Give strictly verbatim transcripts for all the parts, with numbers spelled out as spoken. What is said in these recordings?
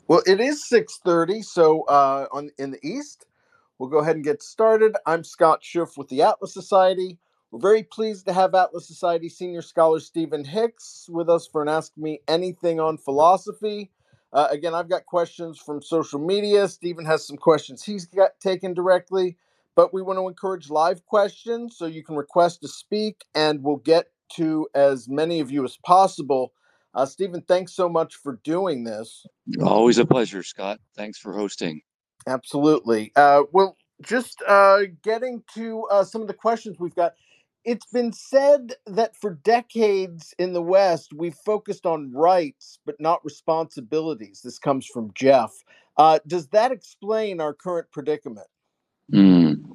Well, it is six thirty, so uh, on in the East, we'll go ahead and get started. I'm Scott Schiff with the Atlas Society. We're very pleased to have Atlas Society Senior Scholar Stephen Hicks with us for an Ask Me Anything on Philosophy. Uh, again, I've got questions from social media. Stephen has some questions he's got taken directly, but we want to encourage live questions, so you can request to speak, and we'll get to as many of you as possible. Uh, Stephen, thanks so much for doing this. Always a pleasure, Scott. Thanks for hosting. Absolutely. Uh, well, just uh, getting to uh, some of the questions we've got. It's been said that for decades in the West, we've focused on rights but not responsibilities. This comes from Jeff. Uh, does that explain our current predicament? Mm.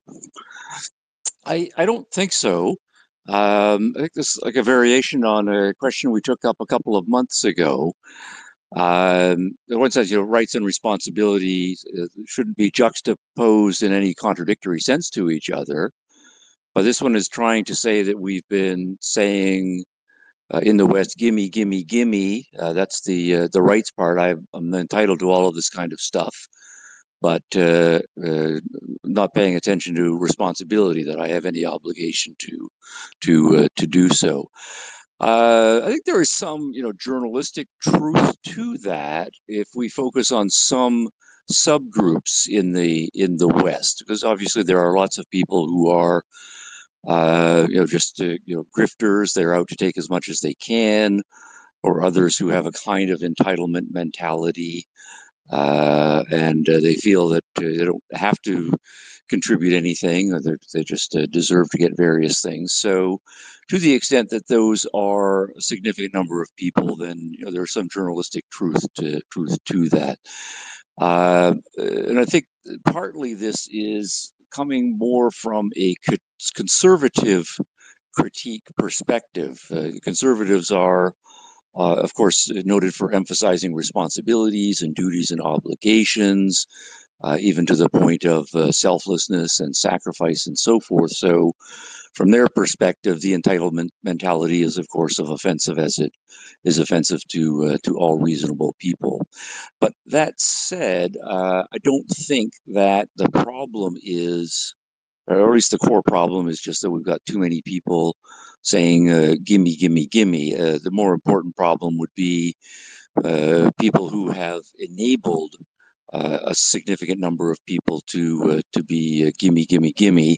I, I don't think so. Um, I think this is like a variation on a question we took up a couple of months ago. Um, the one says, you know, rights and responsibilities uh, shouldn't be juxtaposed in any contradictory sense to each other. But this one is trying to say that we've been saying uh, in the West, gimme, gimme, gimme. Uh, that's the uh, the rights part. I, I'm entitled to all of this kind of stuff, but uh, uh, not paying attention to responsibility that I have any obligation to to uh, to do so. Uh, I think there is some, you know, journalistic truth to that if we focus on some subgroups in the in the West, because obviously there are lots of people who are, uh, you know, just uh, you know, grifters. They're out to take as much as they can, or others who have a kind of entitlement mentality, uh, and uh, they feel that uh, they don't have to contribute anything, or they just uh, deserve to get various things. So, to the extent that those are a significant number of people, then you know there's some journalistic truth to truth to that. Uh, and I think partly this is coming more from a conservative critique perspective. Uh, conservatives are uh, of course, noted for emphasizing responsibilities and duties and obligations, uh, even to the point of uh, selflessness and sacrifice and so forth. So, from their perspective, the entitlement mentality is, of course, of offensive as it is offensive to uh, to all reasonable people. But that said, uh, I don't think that the problem is, or at least the core problem is just that we've got too many people saying uh, gimme, gimme, gimme. Uh, the more important problem would be uh, people who have enabled uh, a significant number of people to uh, to be uh, gimme, gimme, gimme,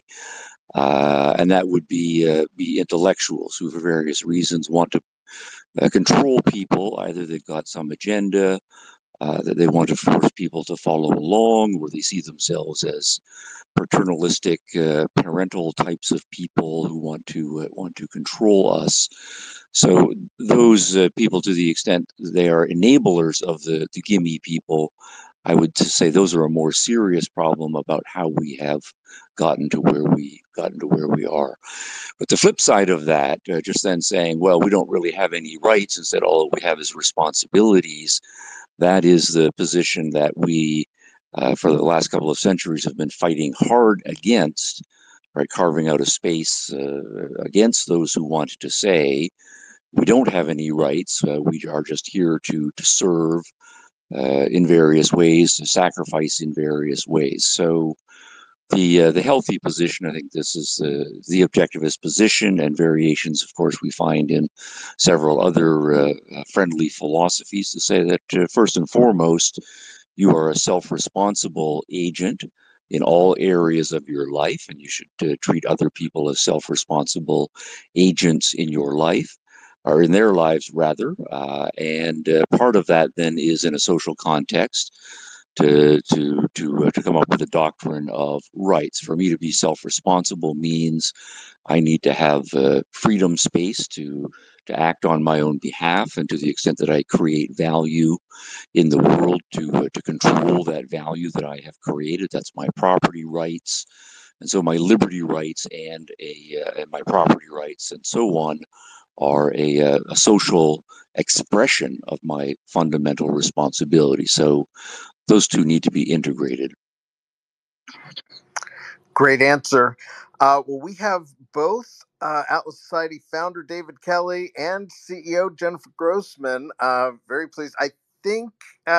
uh, and that would be uh, be intellectuals who, for various reasons, want to uh, control people. Either they've got some agenda uh, that they want to force people to follow along, or they see themselves as paternalistic, uh, parental types of people who want to uh, want to control us. So those uh, people, to the extent they are enablers of the the gimme people, I would say those are a more serious problem about how we have gotten to where we gotten to where we are. But the flip side of that, uh, just then saying, well, we don't really have any rights, instead all we have is responsibilities. That is the position that we, uh, for the last couple of centuries, have been fighting hard against, right? Carving out a space uh, against those who wanted to say we don't have any rights. Uh, we are just here to to serve uh, in various ways, to sacrifice in various ways. So the uh, the healthy position, I think this is the the objectivist position, and variations, of course, we find in several other uh, uh, friendly philosophies, to say that uh, first and foremost, you are a self-responsible agent in all areas of your life, and you should uh, treat other people as self-responsible agents in your life, or in their lives rather. Uh, and uh, part of that then is in a social context to to to uh, to come up with a doctrine of rights. For me to be self-responsible means I need to have uh, freedom space to to act on my own behalf, and to the extent that I create value in the world, to uh, to control that value that I have created. That's my property rights, and so my liberty rights and a uh, and my property rights and so on are a, uh, a social expression of my fundamental responsibility. So those two need to be integrated. Great answer. Uh, well, we have both uh, Atlas Society founder David Kelly and C E O Jennifer Grossman. Uh, very pleased. I think, uh,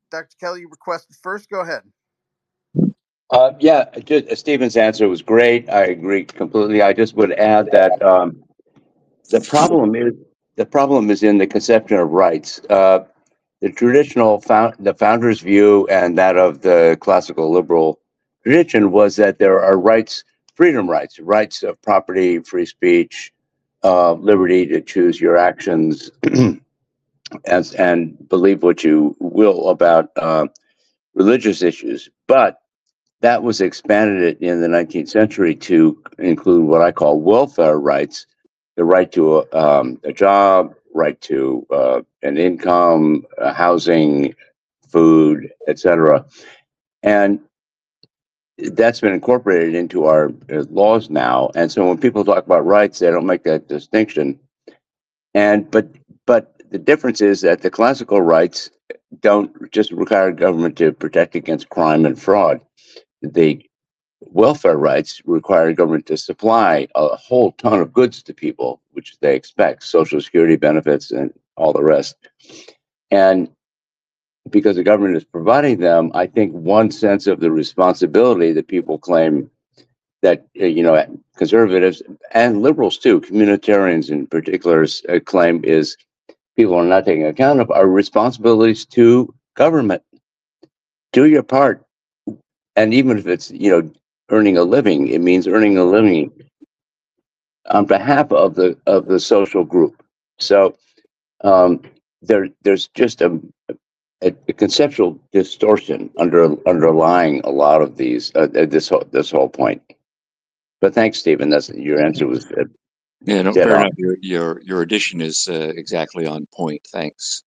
Doctor Kelly, you requested first. Go ahead. Uh, yeah, just, Stephen's answer was great. I agree completely. I just would add that um, the problem is the problem is in the conception of rights. Uh, the traditional found the founder's view and that of the classical liberal tradition was that there are rights, freedom rights, rights of property, free speech, uh, liberty to choose your actions, as and believe what you will about uh, religious issues, but that was expanded in the nineteenth century to include what I call welfare rights, the right to a, um, a job, right to uh, an income, uh, housing, food, et cetera. And that's been incorporated into our uh, laws now. And so when people talk about rights, they don't make that distinction. And but but the difference is that the classical rights don't just require government to protect against crime and fraud. The welfare rights require government to supply a whole ton of goods to people, which they expect, social security benefits and all the rest. And because the government is providing them, I think one sense of the responsibility that people claim that, uh, you know, conservatives and liberals too, communitarians in particular, uh, claim is people are not taking account of our responsibilities to government. Do your part. And even if it's, you know, earning a living, it means earning a living on behalf of the of the social group. So um, there there's just a, a, a conceptual distortion under underlying a lot of these uh, this whole this whole point. But thanks, Stephen. That's your answer was uh, Yeah, no, dead fair on. enough. Your your your addition is uh, exactly on point. Thanks.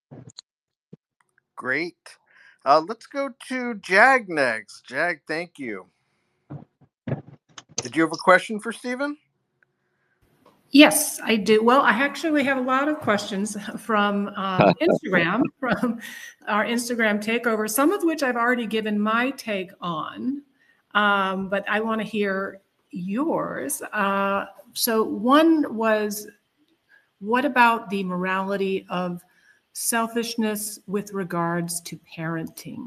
Great. Uh, let's go to Jag next. Jag, thank you. Did you have a question for Stephen? Yes, I do. Well, I actually have a lot of questions from um, Instagram, from our Instagram takeover, some of which I've already given my take on, um, but I want to hear yours. Uh, so one was, what about the morality of selfishness with regards to parenting?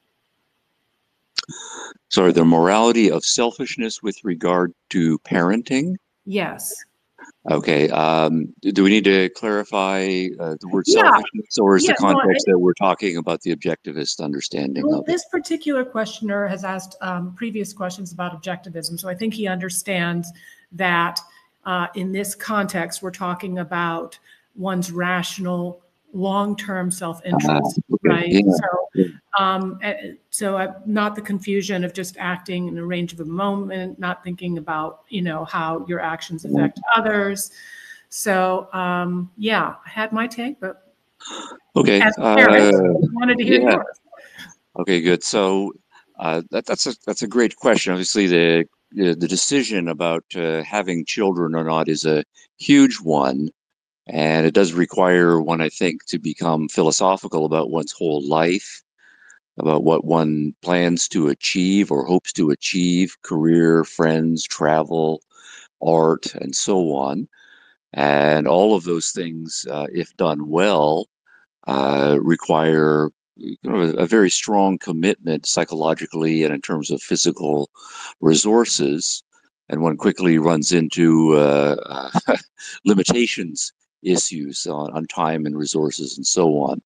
Sorry, the morality of selfishness with regard to parenting? Yes. Okay. Um, do we need to clarify uh, the word Yeah. selfishness, or is Yeah, the no, context I- that we're talking about the objectivist understanding Well, of it? this particular questioner has asked um, previous questions about objectivism, so I think he understands that uh, in this context, we're talking about one's rational, long-term self-interest, Ah, okay. right? Yeah. So, um, eh, so uh, not the confusion of just acting in a range of a moment, not thinking about, you know, how your actions affect others. So, um, yeah, I had my take, but Okay. as a Uh, parent, I wanted to hear yeah. yours. Okay, good. So uh, that, that's a that's a great question. Obviously, the the, the decision about uh, having children or not is a huge one, and it does require one, I think, to become philosophical about one's whole life, about what one plans to achieve or hopes to achieve, career, friends, travel, art, and so on. And all of those things, uh, if done well, uh, require you know, a, a very strong commitment psychologically and in terms of physical resources. And one quickly runs into uh, uh, limitations issues on, on time and resources and so on.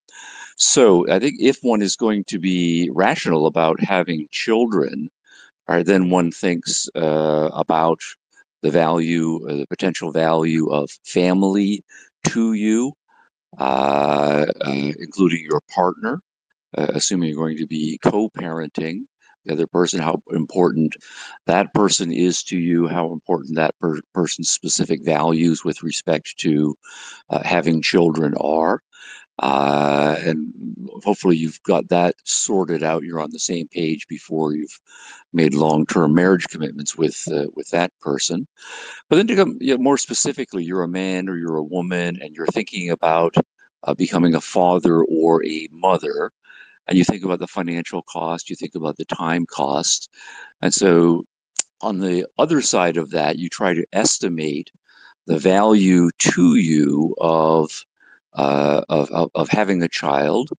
So I think if one is going to be rational about having children, right, then one thinks uh, about the value, uh, the potential value of family to you, uh, uh, including your partner, uh, assuming you're going to be co-parenting the other person, how important that person is to you, how important that per- person's specific values with respect to uh, having children are. Uh, and hopefully you've got that sorted out. You're on the same page before you've made long-term marriage commitments with uh, with that person. But then to come, you know, more specifically, you're a man or you're a woman, and you're thinking about uh, becoming a father or a mother, and you think about the financial cost, you think about the time cost, and so on the other side of that, you try to estimate the value to you of uh, of, of, of having a child,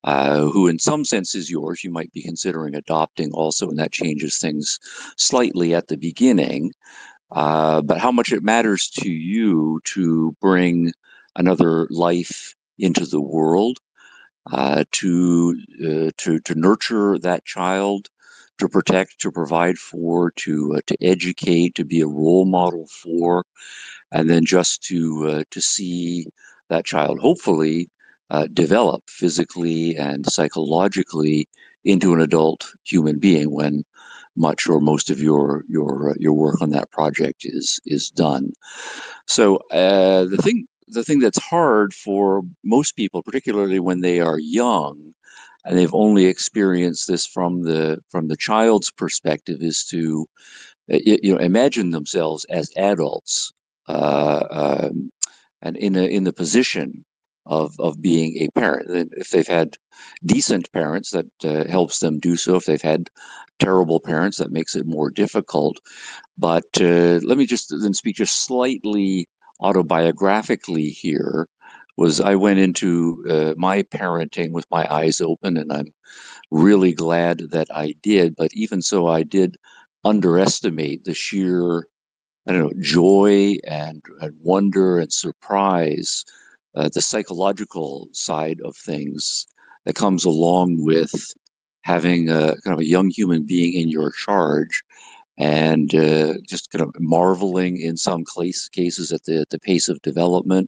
uh, who in some sense is yours. You might be considering adopting also, and that changes things slightly at the beginning. Uh, but how much it matters to you to bring another life into the world, uh, to uh, to to nurture that child, to protect, to provide for, to uh, to educate, to be a role model for, and then just to uh, to see that child hopefully uh, develop physically and psychologically into an adult human being when much or most of your your uh, your work on that project is is done. So uh, the thing the thing that's hard for most people, particularly when they are young and they've only experienced this from the from the child's perspective, is to uh, you, you know imagine themselves as adults uh, um, and in a in the position of of being a parent. And if they've had decent parents, that uh, helps them do so. If they've had terrible parents, that makes it more difficult. But uh, let me just then speak just slightly autobiographically here. Was I went into uh, my parenting with my eyes open, and I'm really glad that I did. But even so, I did underestimate the sheer, I don't know, joy and, and wonder and surprise, uh, the psychological side of things that comes along with having a kind of a young human being in your charge, and uh, just kind of marveling in some case, cases at the, at the pace of development,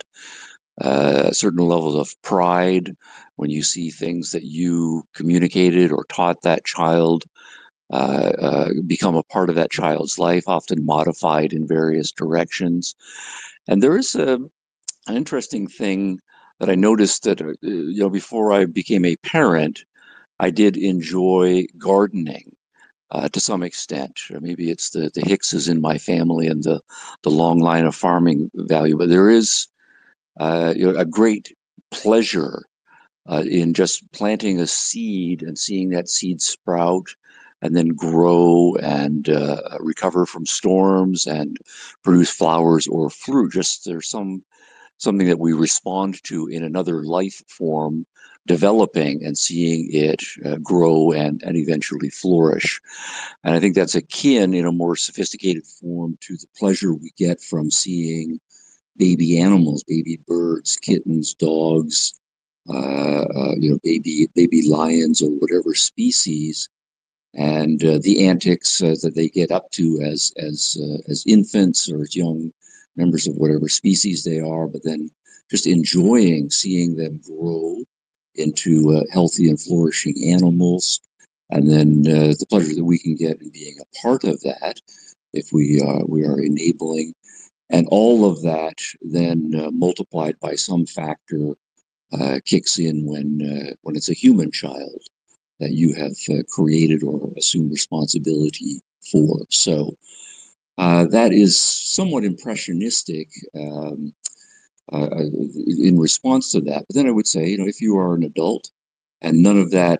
uh, certain levels of pride when you see things that you communicated or taught that child uh, uh, become a part of that child's life, often modified in various directions. And there is a, an interesting thing that I noticed that, uh, you know, before I became a parent, I did enjoy gardening. Uh, to some extent, or maybe it's the the Hickses in my family and the the long line of farming value. But there is uh, you know, a great pleasure uh, in just planting a seed and seeing that seed sprout and then grow and uh, recover from storms and produce flowers or fruit. Just there's some something that we respond to in another life form developing and seeing it uh, grow and, and eventually flourish. And I think that's akin in a more sophisticated form to the pleasure we get from seeing baby animals, baby birds, kittens, dogs, uh, uh, you know, baby baby lions or whatever species, and uh, the antics uh, that they get up to as as uh, as infants or as young members of whatever species they are, but then just enjoying seeing them grow into uh, healthy and flourishing animals, and then uh, the pleasure that we can get in being a part of that if we uh, we are enabling, and all of that then uh, multiplied by some factor uh, kicks in when uh, when it's a human child that you have uh, created or assumed responsibility for. So uh, that is somewhat impressionistic um, uh, in response to that. But then I would say, you know, if you are an adult and none of that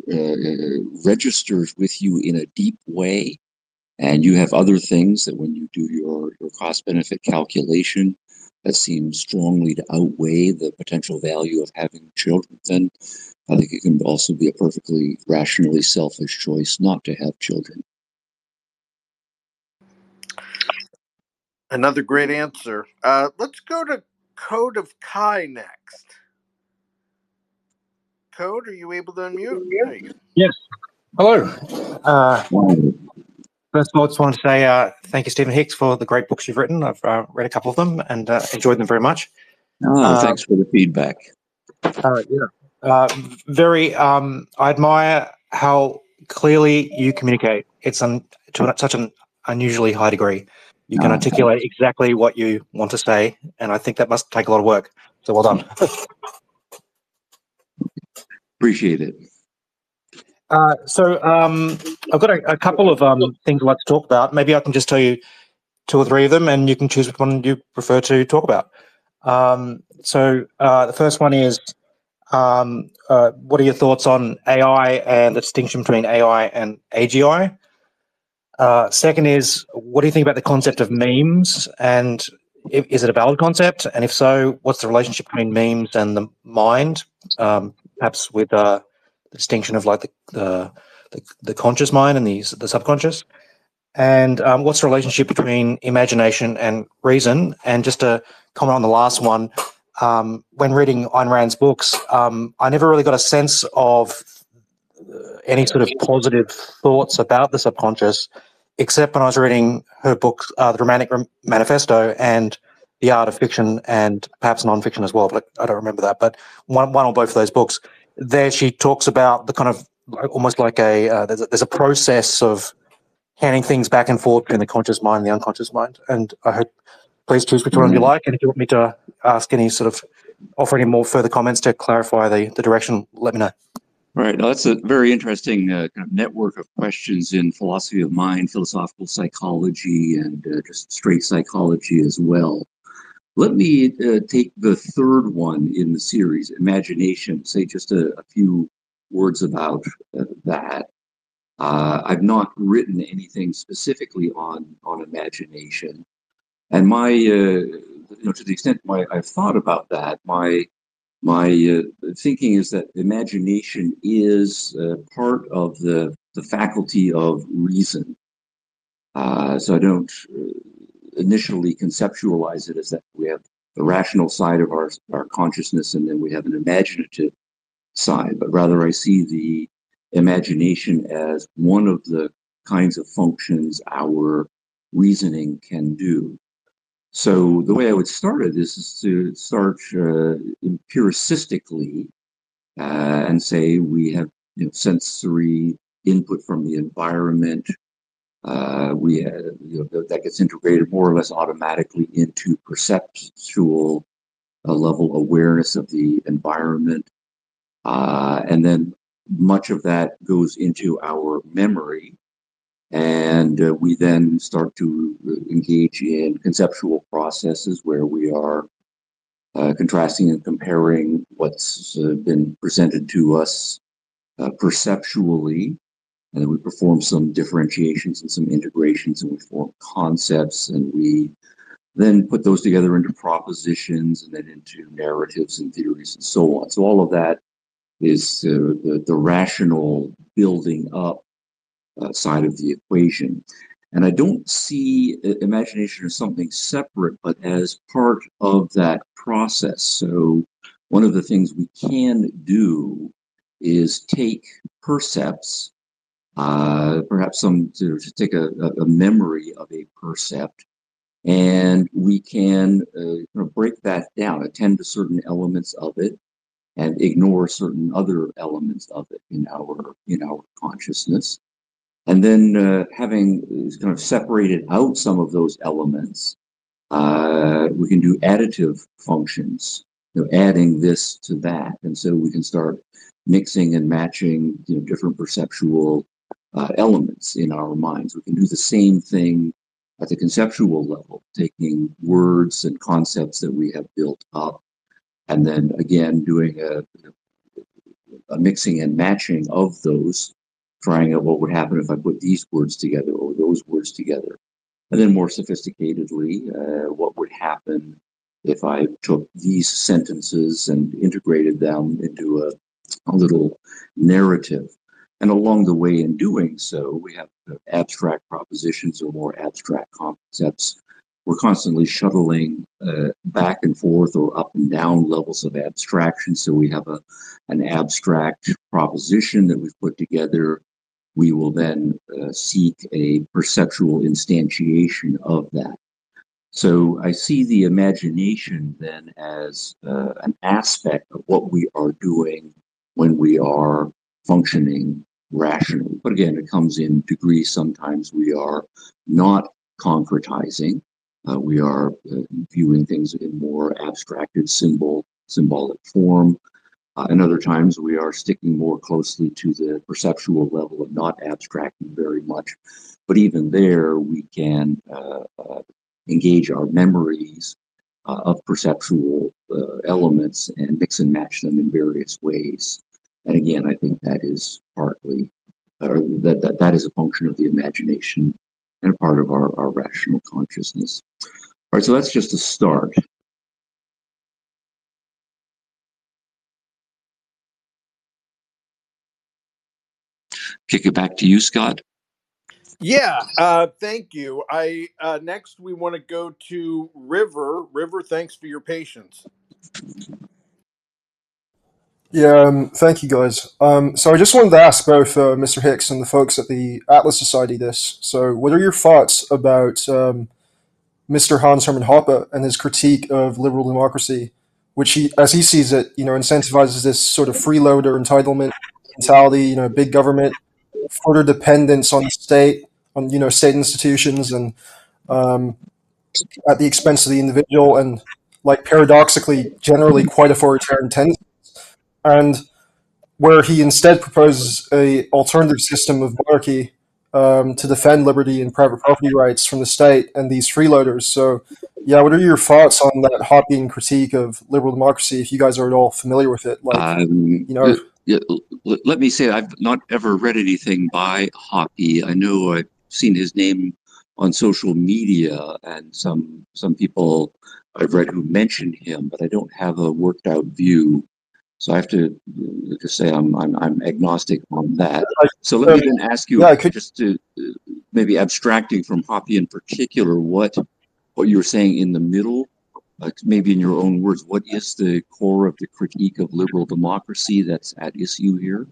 uh, registers with you in a deep way, and you have other things that when you do your, your cost benefit calculation that seems strongly to outweigh the potential value of having children, then I think it can also be a perfectly rationally selfish choice not to have children. Another great answer. Uh, let's go to Code of Kai next. Code, are you able to unmute? There you go. Yes. Hello. Uh, first of all, I just want to say uh, thank you, Stephen Hicks, for the great books you've written. I've uh, read a couple of them and uh, enjoyed them very much. Oh, uh, thanks for the feedback. Uh, yeah. Uh, very. Um, I admire how clearly you communicate. It's un- to such an unusually high degree. You can Oh, articulate thanks. Exactly what you want to say, and I think that must take a lot of work. So well done. Appreciate it. Uh, so um, I've got a, a couple of um, things I'd like to talk about. Maybe I can just tell you two or three of them, and you can choose which one you prefer to talk about. Um, so uh, the first one is, um, uh, what are your thoughts on A I and the distinction between A I and A G I? Uh, second is, what do you think about the concept of memes, and is it a valid concept? And if so, what's the relationship between memes and the mind? Um, perhaps with uh, the distinction of like the, the the the conscious mind and the the subconscious, and um, what's the relationship between imagination and reason? And just to comment on the last one, um, when reading Ayn Rand's books, um, I never really got a sense of any sort of positive thoughts about the subconscious, except when I was reading her book, uh, The Romantic Manifesto, and The Art of Fiction, and perhaps non-fiction as well, but I don't remember that. But one, one or both of those books, there she talks about the kind of almost like a, uh, there's a, there's a process of handing things back and forth between the conscious mind and the unconscious mind. And I hope, please choose which one you like. And if you want me to ask any sort of, offer any more further comments to clarify the, the direction, let me know. Right. Now, that's a very interesting uh, kind of network of questions in philosophy of mind, philosophical psychology, and uh, just straight psychology as well. Let me uh, take the third one in the series, imagination, say just a, a few words about uh, that. Uh, I've not written anything specifically on, on imagination. And my, uh, you know, to the extent my, I've thought about that, my My uh, thinking is that imagination is uh, part of the, the faculty of reason. Uh, so I don't uh, initially conceptualize it as that we have the rational side of our, our consciousness and then we have an imaginative side, but rather I see the imagination as one of the kinds of functions our reasoning can do. So the way I would start it is, is to start uh, empiricistically uh, and say we have you know, sensory input from the environment. Uh, we uh, you know, that gets integrated more or less automatically into perceptual uh, level awareness of the environment, uh, and then much of that goes into our memory. And uh, we then start to engage in conceptual processes where we are uh, contrasting and comparing what's uh, been presented to us uh, perceptually. And then we perform some differentiations and some integrations, and we form concepts, and we then put those together into propositions and then into narratives and theories and so on. So all of that is uh, the, the rational building up Uh, side of the equation. And I don't see uh, imagination as something separate, but as part of that process. So one of the things we can do is take percepts, uh, perhaps some to, to take a, a memory of a percept, and we can uh, you know, break that down, attend to certain elements of it, and ignore certain other elements of it in our in our consciousness. And then uh, having kind of separated out some of those elements, uh, we can do additive functions, you know, adding this to that. And so we can start mixing and matching, you know, different perceptual uh, elements in our minds. We can do the same thing at the conceptual level, taking words and concepts that we have built up, and then again doing a, a mixing and matching of those, trying out what would happen if I put these words together or those words together. And then more sophisticatedly, uh, what would happen if I took these sentences and integrated them into a, a little narrative. And along the way in doing so, we have abstract propositions or more abstract concepts. We're constantly shuttling uh, back and forth or up and down levels of abstraction. So we have a, an abstract proposition that we've put together. We will then uh, seek a perceptual instantiation of that. So I see the imagination then as uh, an aspect of what we are doing when we are functioning rationally. But again, it comes in degrees. Sometimes we are not concretizing. Uh, we are uh, viewing things in more abstracted symbol, symbolic form. Uh, and other times we are sticking more closely to the perceptual level and not abstracting very much. But even there, we can uh, uh, engage our memories uh, of perceptual uh, elements and mix and match them in various ways. And again, I think that is partly, or that, that, that is a function of the imagination and a part of our, our rational consciousness. All right, so that's just a start. kick it back to you, Scott. Yeah, uh, thank you. I uh, next we want to go to River. River, thanks for your patience. Yeah, um, thank you guys. Um, so I just wanted to ask both uh, Mister Hicks and the folks at the Atlas Society this. So, what are your thoughts about um, Mister Hans Hermann Hoppe and his critique of liberal democracy, which he, as he sees it, you know, incentivizes this sort of freeloader entitlement mentality, you know, big government, further dependence on the state, on you know, state institutions, and um, at the expense of the individual, and like paradoxically, generally quite authoritarian tendencies. And where he instead proposes a alternative system of monarchy um, to defend liberty and private property rights from the state and these freeloaders. So, yeah, what are your thoughts on that Hoppian critique of liberal democracy? If you guys are at all familiar with it, like Um, you know, yeah, l- let me say I've not ever read anything by Hoppe. I know I've seen his name on social media, and some some people I've read who mentioned him, but I don't have a worked out view. So I have to, uh, to say I'm, I'm I'm agnostic on that. So let me then ask you, yeah, I could. just to uh, maybe abstracting from Hoppe in particular, what what you were saying in the middle, like maybe in your own words, what is the core of the critique of liberal democracy that's at issue here?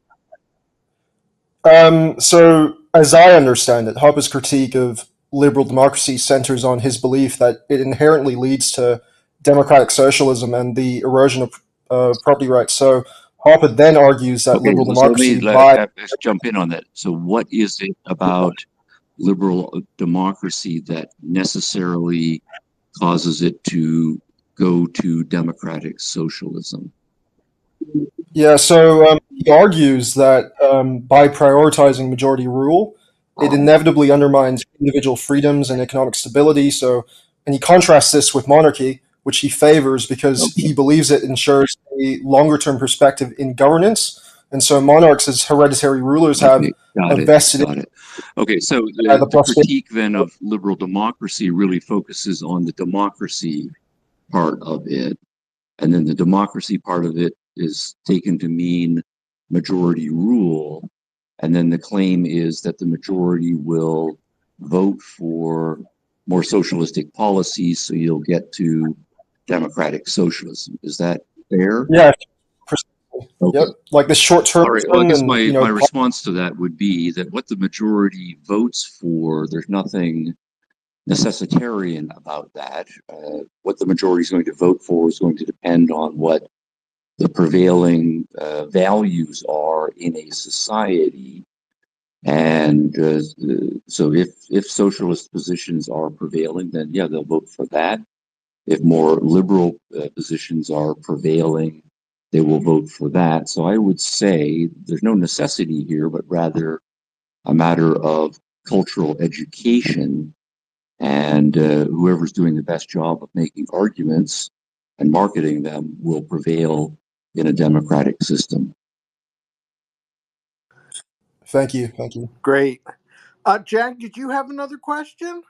Um, so, as I understand it, Hoppe's critique of liberal democracy centers on his belief that it inherently leads to democratic socialism and the erosion of uh, property rights. So, Hoppe then argues that Okay, liberal so let me democracy, let, by let- let's jump in on that. So what is it about liberal democracy that necessarily causes it to go to democratic socialism? yeah, so um, he argues that um, by prioritizing majority rule, it inevitably undermines individual freedoms and economic stability. So, and he contrasts this with monarchy, which he favors because Okay. he believes it ensures a longer term perspective in governance. And so, monarchs as hereditary rulers have Okay, got a it, vested got it. Okay, so uh, the, the the prosperity. critique then of liberal democracy really focuses on the democracy part of it. And then the democracy part of it is taken to mean majority rule. And then the claim is that the majority will vote for more socialistic policies, so you'll get to democratic socialism. Is that fair? Yeah, precisely. Okay. Yep, like the short term, All right. Well, I guess and my, you know, my response to that would be that what the majority votes for, there's nothing necessitarian about that. Uh, what the majority is going to vote for is going to depend on what the prevailing uh, values are in a society. And uh, so if, if socialist positions are prevailing, then yeah, they'll vote for that. If more liberal uh, positions are prevailing, they will vote for that. So I would say there's no necessity here, but rather a matter of cultural education, and uh, whoever's doing the best job of making arguments and marketing them will prevail in a democratic system. thank you, thank you. Great. Uh, Jack, did you have another question?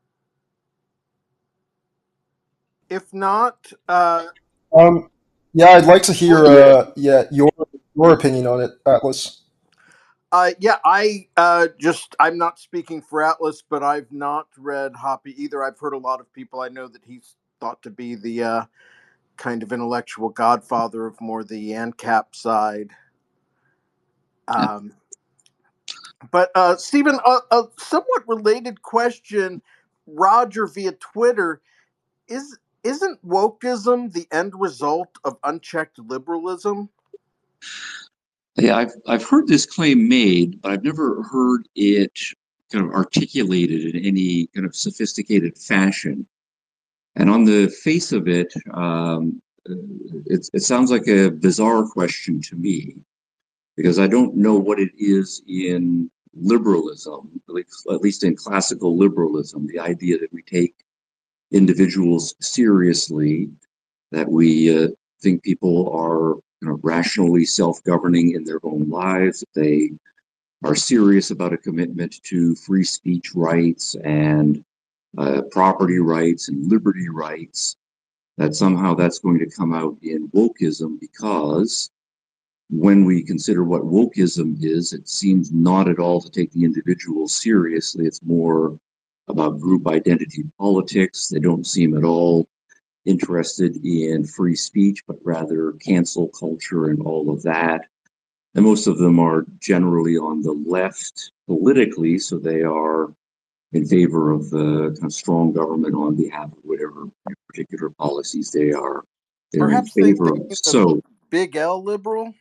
If not, uh, Um, yeah, I'd like to hear, uh, yeah, your your opinion on it, Atlas. uh, yeah, I uh, just, I'm not speaking for Atlas, but I've not read Hoppe either. I've heard a lot of people, I know that he's thought to be the uh, kind of intellectual godfather of more the ANCAP side. Um, but uh, Stephen, a, a somewhat related question, Roger via Twitter, is isn't wokeism the end result of unchecked liberalism? Yeah, I've I've heard this claim made, but I've never heard it kind of articulated in any kind of sophisticated fashion. And on the face of it, um, it, it sounds like a bizarre question to me, because I don't know what it is in liberalism, at least, at least in classical liberalism, the idea that we take individuals seriously, that we uh, think people are you know, rationally self-governing in their own lives, that they are serious about a commitment to free speech rights and uh, property rights and liberty rights, that somehow that's going to come out in wokeism because when we consider what wokeism is, it seems not at all to take the individual seriously. It's more about group identity politics. They don't seem at all interested in free speech, but rather cancel culture and all of that. And most of them are generally on the left politically, so they are in favor of uh, kind of strong government on behalf of whatever particular policies they are they're Perhaps in they, favor they of. mean the So big L liberal,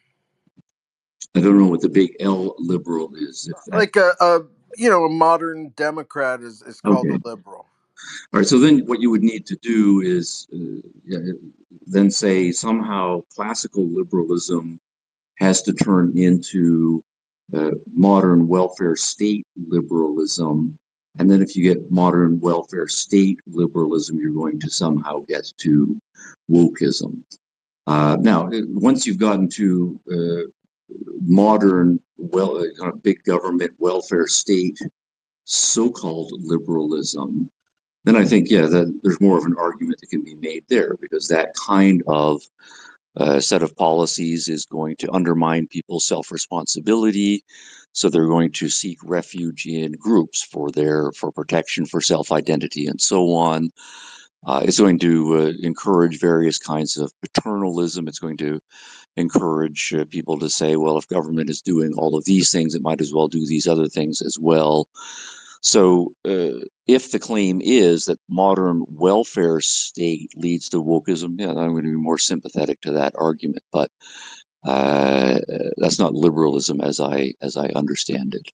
I don't know what the big L liberal is. If that, like a, a you know a modern Democrat is is called okay. a liberal. All right. So then, what you would need to do is uh, yeah, then say somehow classical liberalism has to turn into uh, modern welfare state liberalism. And then if you get modern welfare state liberalism, you're going to somehow get to wokeism. Uh, now, once you've gotten to uh, modern, well, uh, kind of big government welfare state, so-called liberalism, then I think, yeah, that there's more of an argument that can be made there, because that kind of uh, set of policies is going to undermine people's self-responsibility. So they're going to seek refuge in groups for their for protection, for self-identity, and so on. Uh, it's going to uh, encourage various kinds of paternalism. It's going to encourage uh, people to say, well, if government is doing all of these things, it might as well do these other things as well. So uh, if the claim is that modern welfare state leads to wokeism, yeah, I'm going to be more sympathetic to that argument. But uh, that's not liberalism as I as I understand it.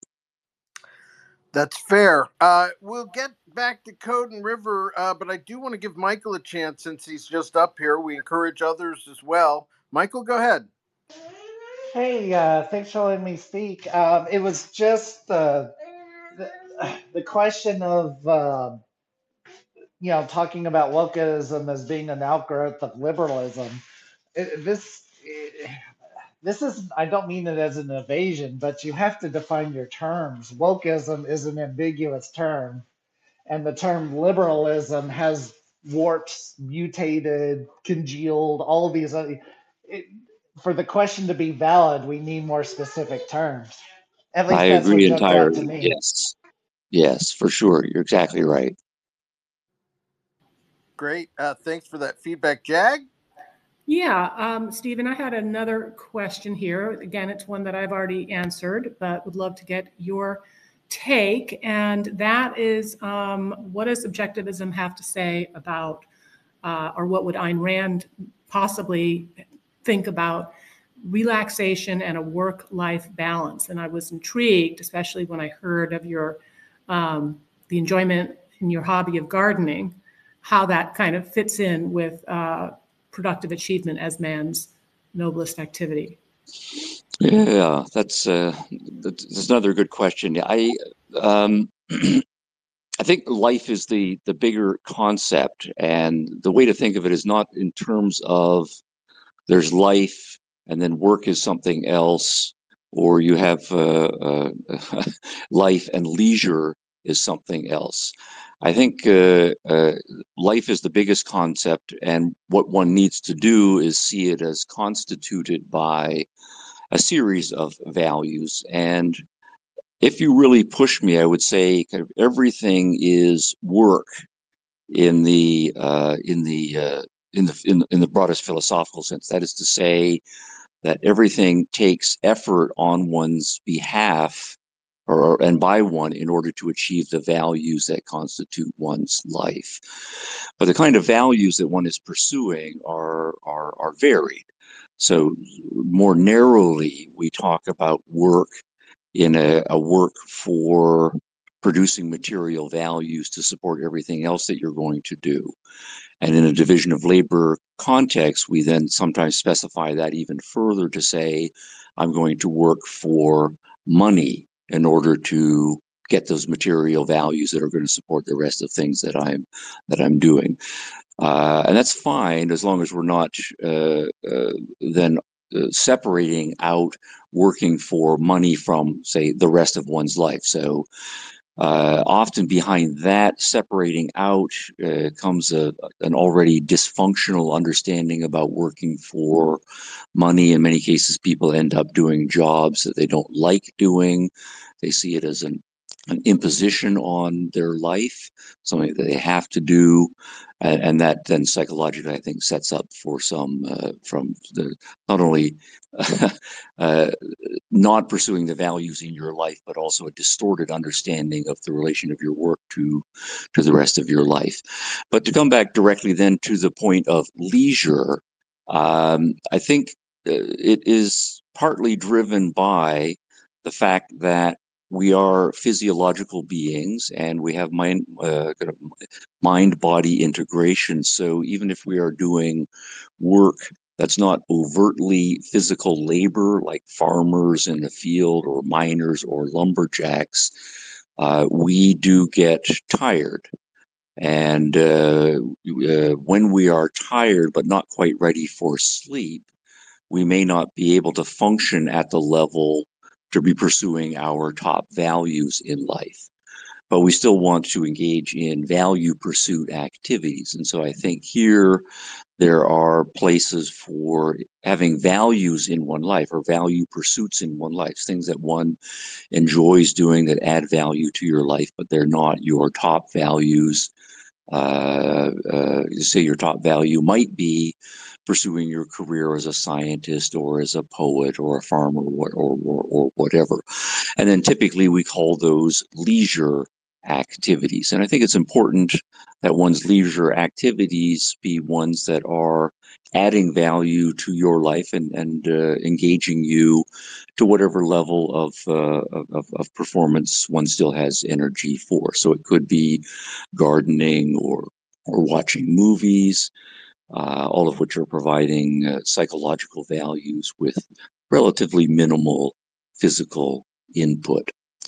That's fair. Uh, we'll get back to Code and River, uh, but I do want to give Michael a chance since he's just up here. We encourage others as well. Michael, go ahead. Hey, uh, thanks for letting me speak. Um, it was just uh, the, the question of, uh, you know, talking about wokeism as being an outgrowth of liberalism. It, this, it, this is, I don't mean it as an evasion, but you have to define your terms. Wokeism is an ambiguous term, and the term liberalism has warped, mutated, congealed, all of these other. It, for the question to be valid, we need more specific terms. At I least that's what agree jumped out to entirely. me. Yes, yes, for sure. You're exactly right. Great. Uh, thanks for that feedback, Jag. Yeah, um, Stephen, I had another question here. Again, it's one that I've already answered, but would love to get your take. And that is, um, what does objectivism have to say about, uh, or what would Ayn Rand possibly think about relaxation and a work-life balance? And I was intrigued, especially when I heard of your um, the enjoyment in your hobby of gardening, how that kind of fits in with uh, productive achievement as man's noblest activity. Yeah, that's uh, that's another good question. I um, I think life is the the bigger concept, and the way to think of it is not in terms of there's life and then work is something else, or you have uh, uh, life and leisure is something else. I think uh, uh, life is the biggest concept, and what one needs to do is see it as constituted by a series of values. And if you really push me, I would say kind of everything is work in the uh, in the uh, in the in, in the broadest philosophical sense. That is to say, that everything takes effort on one's behalf or and by one in order to achieve the values that constitute one's life. But the kind of values that one is pursuing are are, are varied. So more narrowly, we talk about work in a, a work for producing material values to support everything else that you're going to do. And in a division of labor context, we then sometimes specify that even further to say, I'm going to work for money in order to get those material values that are going to support the rest of things that I'm that I'm doing. Uh, and that's fine as long as we're not uh, uh, then uh, separating out working for money from, say, the rest of one's life. So Uh, often behind that separating out uh, comes a, an already dysfunctional understanding about working for money. In many cases, people end up doing jobs that they don't like doing. They see it as an, an imposition on their life, something that they have to do. And, and that then psychologically, I think, sets up for some uh, from the not only uh, not pursuing the values in your life, but also a distorted understanding of the relation of your work to to the rest of your life. But to come back directly then to the point of leisure, um, I think uh, it is partly driven by the fact that we are physiological beings and we have mind uh, kind of mind body integration. So even if we are doing work that's not overtly physical labor like farmers in the field or miners or lumberjacks, uh, we do get tired. And uh, uh, when we are tired but not quite ready for sleep, we may not be able to function at the level to be pursuing our top values in life. But we still want to engage in value pursuit activities. And so I think here there are places for having values in one life or value pursuits in one life, things that one enjoys doing that add value to your life, but they're not your top values. Uh, uh, say your top value might be pursuing your career as a scientist or as a poet or a farmer or, or, or, or whatever. And then typically we call those leisure activities. And I think it's important that one's leisure activities be ones that are adding value to your life and, and uh, engaging you to whatever level of, uh, of, of performance one still has energy for. So it could be gardening or, or watching movies, uh, all of which are providing uh, psychological values with relatively minimal physical input.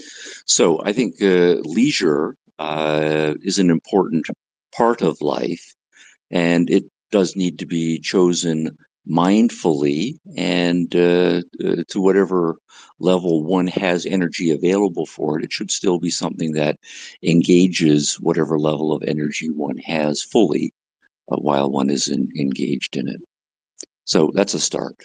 So I think uh, leisure uh, is an important part of life, and it does need to be chosen mindfully and uh, uh, to whatever level one has energy available for it. It should still be something that engages whatever level of energy one has fully uh, while one is in, engaged in it. So that's a start.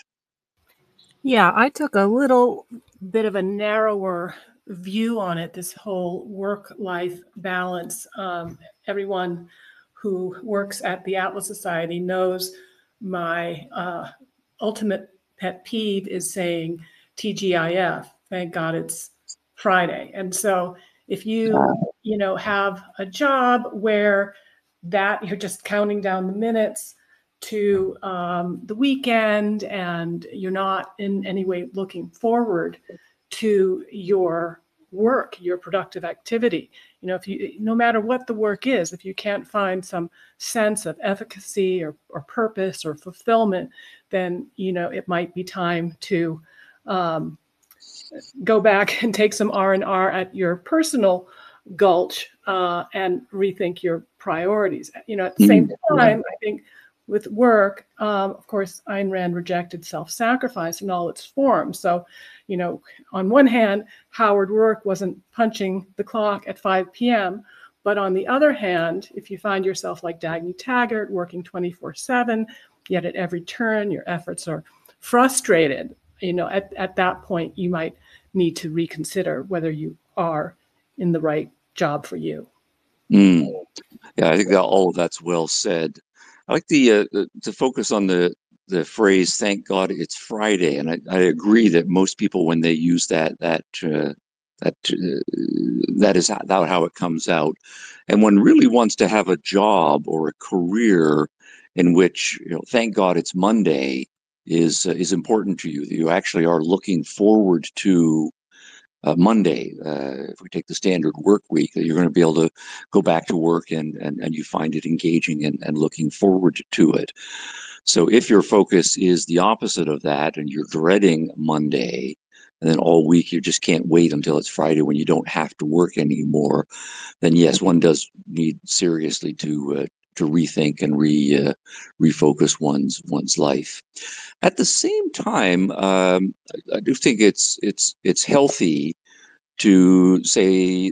Yeah, I took a little bit of a narrower view on it, this whole work-life balance. Um, everyone who works at the Atlas Society knows my uh, ultimate pet peeve is saying T G I F, thank God it's Friday. And so if you, you know, have a job where that you're just counting down the minutes to um, the weekend and you're not in any way looking forward to your work, your productive activity. You know, if you, no matter what the work is, if you can't find some sense of efficacy or, or purpose or fulfillment, then, you know, it might be time to um, go back and take some R and R at your personal gulch uh, and rethink your priorities. You know, at the same time, I think with work, um, of course, Ayn Rand rejected self-sacrifice in all its forms. So, you know, on one hand, Howard Roark wasn't punching the clock at five p m, but on the other hand, if you find yourself like Dagny Taggart working twenty-four seven, yet at every turn your efforts are frustrated, you know, at, at that point, you might need to reconsider whether you are in the right job for you. Mm. Yeah, I think that all of that's well said. I like the, uh, the to focus on the the phrase "Thank God it's Friday," and I, I agree that most people, when they use that, that uh, that uh, that is how, how it comes out. And one really wants to have a job or a career in which, you know, "Thank God it's Monday" is uh, is important to you. That you actually are looking forward to Uh, Monday, uh, if we take the standard work week, that you're going to be able to go back to work and and, and you find it engaging and, and looking forward to it. So if your focus is the opposite of that and you're dreading Monday, and then all week you just can't wait until it's Friday when you don't have to work anymore, then yes, one does need seriously to uh, to rethink and re uh, refocus one's one's life. At the same time, um, I, I do think it's it's it's healthy to say that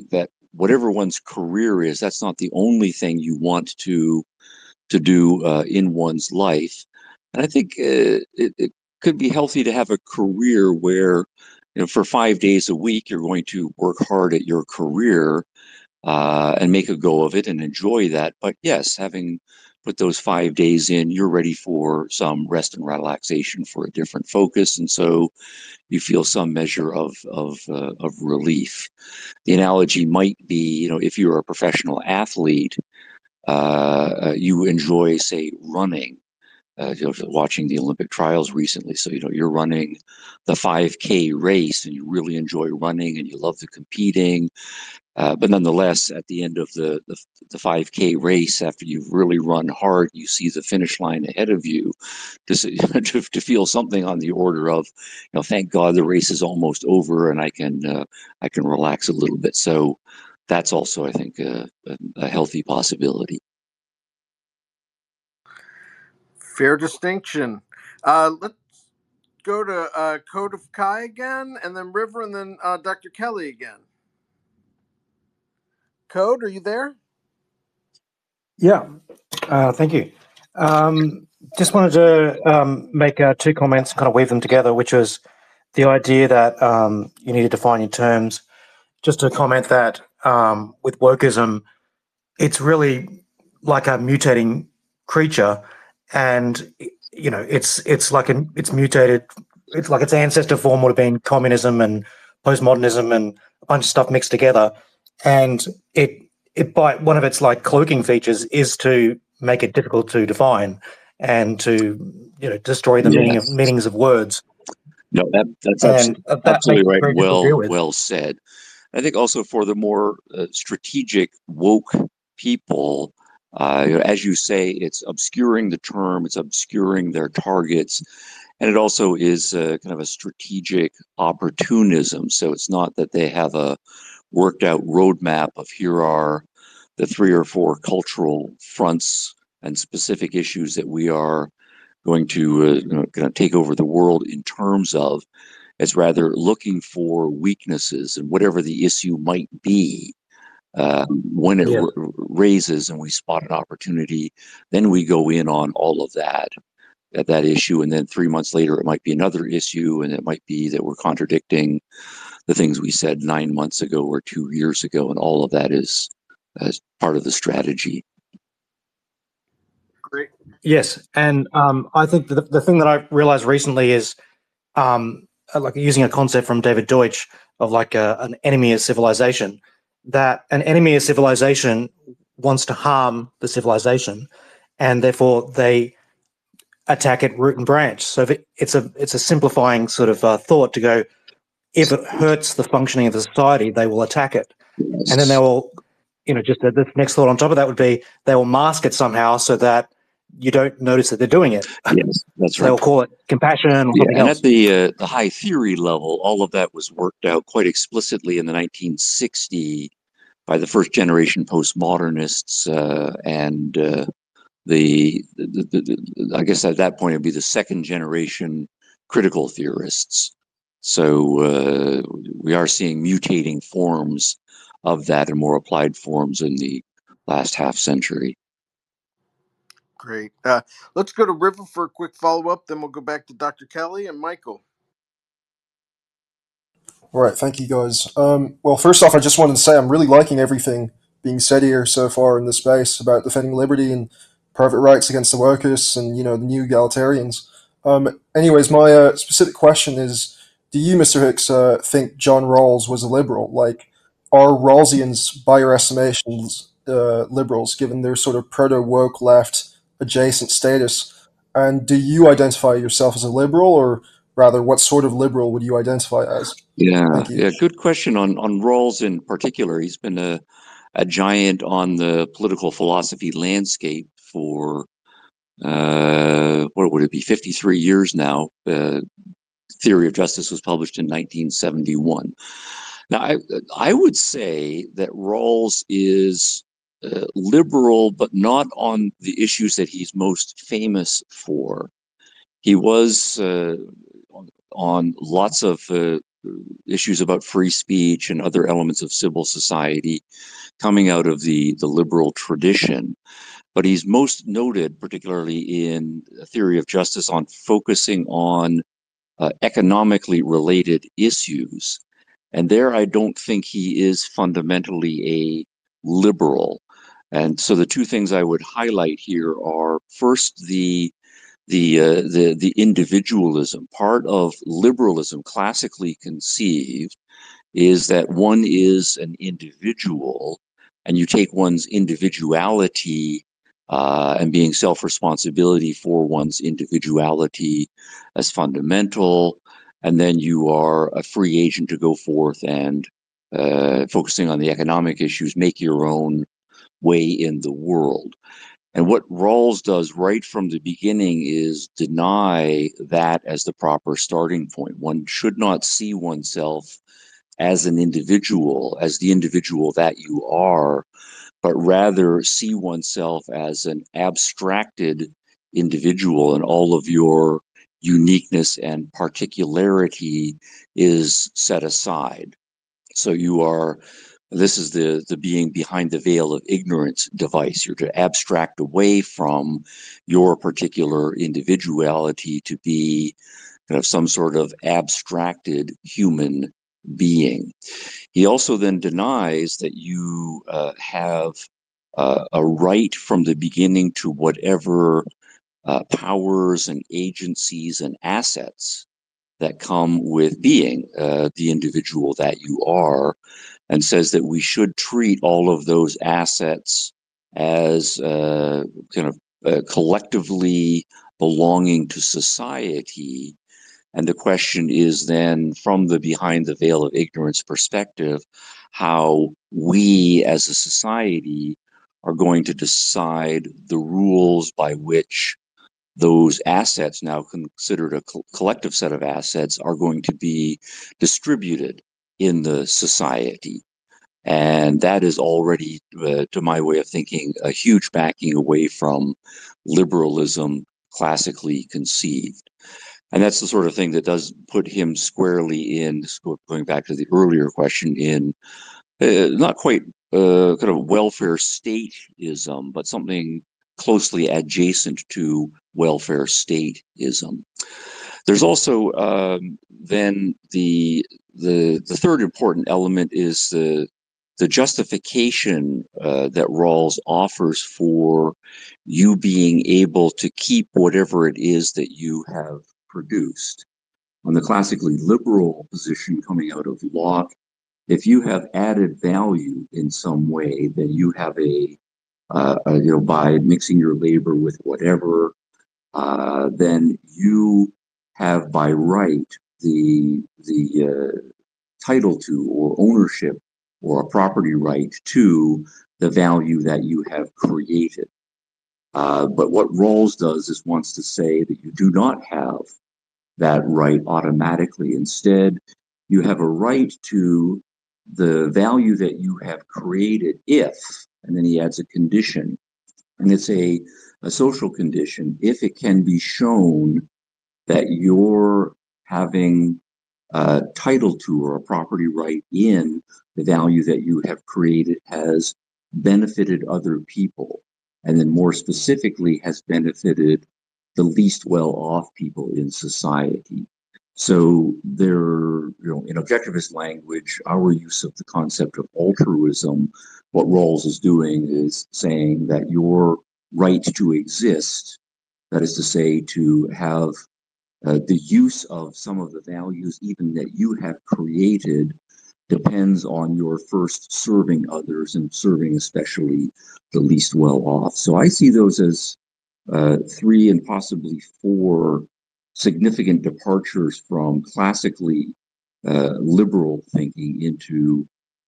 whatever one's career is, that's not the only thing you want to to do uh, in one's life. And I think uh, it, it could be healthy to have a career where, you know, for five days a week, you're going to work hard at your career uh, and make a go of it and enjoy that. But yes, having put those five days in, you're ready for some rest and relaxation, for a different focus. And so you feel some measure of, of, uh, of relief. The analogy might be, you know, if you're a professional athlete, uh, you enjoy, say, running. Uh, you know, watching the Olympic trials recently. So, you know, you're running the five K race and you really enjoy running and you love the competing. Uh, but nonetheless, at the end of the, the, the five K race, after you've really run hard, you see the finish line ahead of you to, to, to feel something on the order of, you know, thank God the race is almost over and I can, uh, I can relax a little bit. So that's also, I think, a, a healthy possibility. Fair distinction. Uh, let's go to uh, Code of Kai again, and then River, and then uh, Doctor Kelly again. Code, are you there? Yeah, uh, thank you. Um, just wanted to um, make uh, two comments and kind of weave them together, which was the idea that um, you need to define your terms. Just to comment that um, with wokeism, it's really like a mutating creature, and you know, it's it's like a, it's mutated. It's like its ancestor form would have been communism and postmodernism and a bunch of stuff mixed together, and it it by one of its like cloaking features is to make it difficult to define and to, you know, destroy the Yes. meaning of meanings of words. No, that, that's And abso- uh, that absolutely makes it right. very difficult to deal Well, with. well said. I think also for the more uh, strategic woke people, uh, you know, as you say, it's obscuring the term, it's obscuring their targets, and it also is uh, kind of a strategic opportunism. So it's not that they have a worked out roadmap of here are the three or four cultural fronts and specific issues that we are going to uh, you know, going to take over the world in terms of. It's rather looking for weaknesses and whatever the issue might be. Uh, when it Yeah. r- raises and we spot an opportunity, then we go in on all of that at that issue, and then three months later it might be another issue, and it might be that we're contradicting the things we said nine months ago or two years ago, and all of that is as part of the strategy. Great. Yes, and um, I think the the thing that I realized recently is um, like using a concept from David Deutsch of like a, an enemy of civilization, that an enemy of civilization wants to harm the civilization, and therefore they attack it root and branch. So if it, it's a it's a simplifying sort of uh, thought to go, if it hurts the functioning of the society, they will attack it, and then they will, you know, just the, the next thought on top of that would be they will mask it somehow so that you don't notice that they're doing it. Yes, that's So they'll right. call it compassion or Yeah, something and else. at the uh, the high theory level, all of that was worked out quite explicitly in the nineteen sixty by the first generation postmodernists, uh, and uh, the, the, the, the I guess at that point it'd be the second generation critical theorists. So uh, we are seeing mutating forms of that and more applied forms in the last half century. Great. Uh, let's go to River for a quick follow-up, then we'll go back to Doctor Kelly and Michael. All right, thank you guys. Um, well, first off, I just wanted to say I'm really liking everything being said here so far in this space about defending liberty and private rights against the wokists and, you know, the new egalitarians. Um, anyways, my uh, specific question is, do you, Mister Hicks, uh, think John Rawls was a liberal? Like, are Rawlsians, by your estimations, uh, liberals, given their sort of proto-woke left adjacent status? And do you identify yourself as a liberal, or rather, what sort of liberal would you identify as? Yeah, Thank you. yeah, good question on on Rawls in particular. He's been a a giant on the political philosophy landscape for uh, what would it be, fifty-three years now. Uh, Theory of Justice was published in nineteen seventy-one. Now, I I would say that Rawls is uh, liberal, but not on the issues that he's most famous for. He was uh, on, on lots of uh, issues about free speech and other elements of civil society coming out of the, the liberal tradition. But he's most noted, particularly in a theory of justice, on focusing on uh, economically related issues. And there, I don't think he is fundamentally a liberal. And so the two things I would highlight here are first the the uh, the the individualism. Part of liberalism, classically conceived, is that one is an individual, and you take one's individuality uh, and being self-responsibility for one's individuality as fundamental, and then you are a free agent to go forth and uh, focusing on the economic issues, make your own way in the world. And what Rawls does right from the beginning is deny that as the proper starting point. One should not see oneself as an individual, as the individual that you are, but rather see oneself as an abstracted individual, and all of your uniqueness and particularity is set aside. So you are, this is the, the being behind the veil of ignorance device. You're to abstract away from your particular individuality to be kind of some sort of abstracted human being. He also then denies that you uh, have uh, a right from the beginning to whatever uh, powers and agencies and assets that come with being uh, the individual that you are, and says that we should treat all of those assets as uh, kind of uh, collectively belonging to society. And the question is then, from the behind the veil of ignorance perspective, how we as a society are going to decide the rules by which those assets, now considered a co- collective set of assets, are going to be distributed in the society. And that is already, uh, to my way of thinking, a huge backing away from liberalism classically conceived. And that's the sort of thing that does put him squarely in, going back to the earlier question, in uh, not quite uh, kind of welfare stateism, but something closely adjacent to welfare stateism. There's also um, then the, the the third important element is the the justification uh, that Rawls offers for you being able to keep whatever it is that you have produced. On the classically liberal position coming out of Locke, if you have added value in some way, then you have a, uh, a you know, by mixing your labor with whatever, uh, then you have by right the the uh, title to or ownership or a property right to the value that you have created. Uh, but what Rawls does is wants to say that you do not have that right automatically. Instead, you have a right to the value that you have created if, and then he adds a condition, and it's a, a social condition, if it can be shown that you're having a title to or a property right in the value that you have created has benefited other people, and then more specifically has benefited the least well-off people in society. So there, you know, in objectivist language, our use of the concept of altruism, what Rawls is doing is saying that your right to exist, that is to say, to have uh, the use of some of the values even that you have created, depends on your first serving others and serving especially the least well-off. So I see those as uh, three and possibly four significant departures from classically uh, liberal thinking into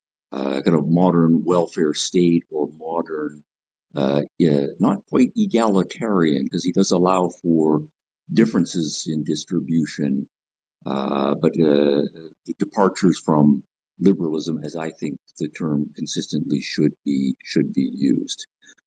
uh, kind of modern welfare state or modern, uh, yeah, not quite egalitarian, because he does allow for differences in distribution, uh, but uh, departures from liberalism, as I think the term consistently should be should be used.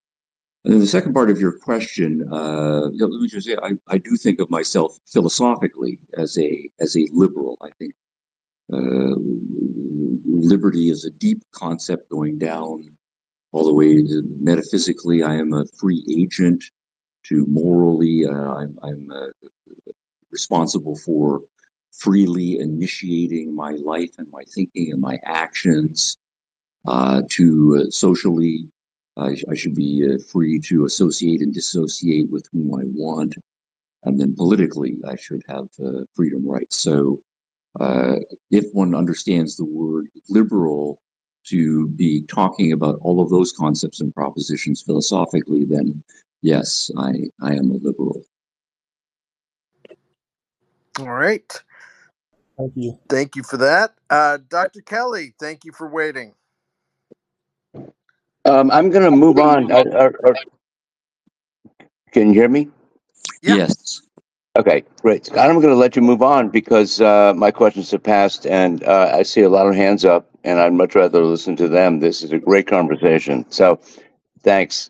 And then the second part of your question, uh, let me just say, I, I do think of myself philosophically as a as a liberal. I think uh, liberty is a deep concept going down all the way to metaphysically. I am a free agent to morally. Uh, I'm, I'm uh, responsible for freely initiating my life and my thinking and my actions. Uh, to uh, socially, I, sh- I should be uh, free to associate and dissociate with whom I want. And then politically, I should have uh, freedom rights. So uh, if one understands the word liberal to be talking about all of those concepts and propositions philosophically, then yes, I, I am a liberal. All right. Thank you. Thank you for that. Uh, Doctor Kelly, thank you for waiting. Um, I'm going to move on. Uh, uh, uh, can you hear me? Yeah. Yes. Okay, great. Scott, I'm going to let you move on because uh, my questions have passed, and uh, I see a lot of hands up, and I'd much rather listen to them. This is a great conversation. So, thanks.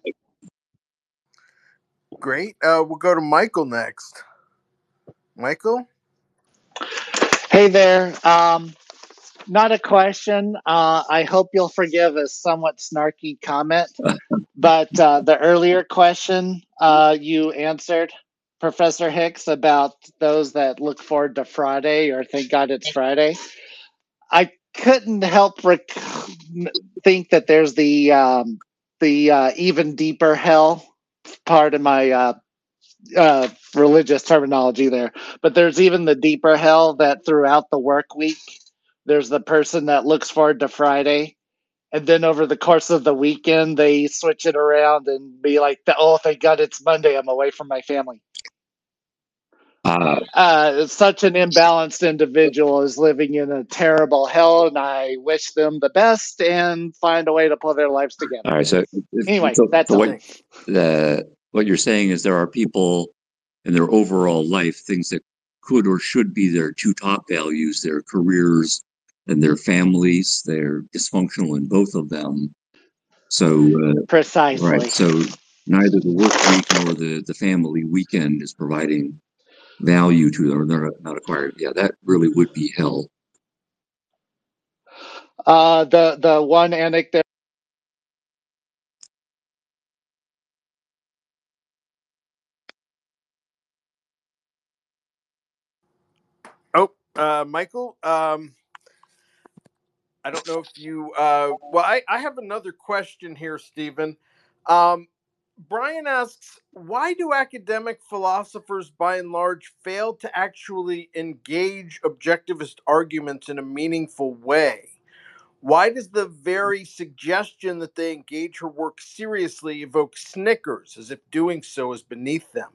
Great. Uh, we'll go to Michael next. Michael? Hey there. Um, not a question. Uh, I hope you'll forgive a somewhat snarky comment, but uh, the earlier question uh, you answered, Professor Hicks, about those that look forward to Friday or thank God it's Friday. I couldn't help rec- think that there's the um, the uh, even deeper hell part of my uh, uh, religious terminology there, but there's even the deeper hell that throughout the work week, there's the person that looks forward to Friday. And then over the course of the weekend, they switch it around and be like, oh, thank God it's Monday. I'm away from my family. Uh, Uh, such an imbalanced individual is living in a terrible hell, and I wish them the best and find a way to pull their lives together. all right. So, Anyway, so, that's so all. what, the, what you're saying is there are people in their overall life, things that could or should be their two top values, their careers and their families. They're dysfunctional in both of them. So, uh, Precisely. right. So neither the work week nor the, the family weekend is providing value to them, or they're not acquired. Yeah, that really would be hell. Uh, the the one anecdote. Oh, uh, Michael, um, I don't know if you, uh, well, I, I have another question here, Stephen. Um, Brian asks, why do academic philosophers by and large fail to actually engage objectivist arguments in a meaningful way? Why does the very suggestion that they engage her work seriously evoke snickers, as if doing so is beneath them?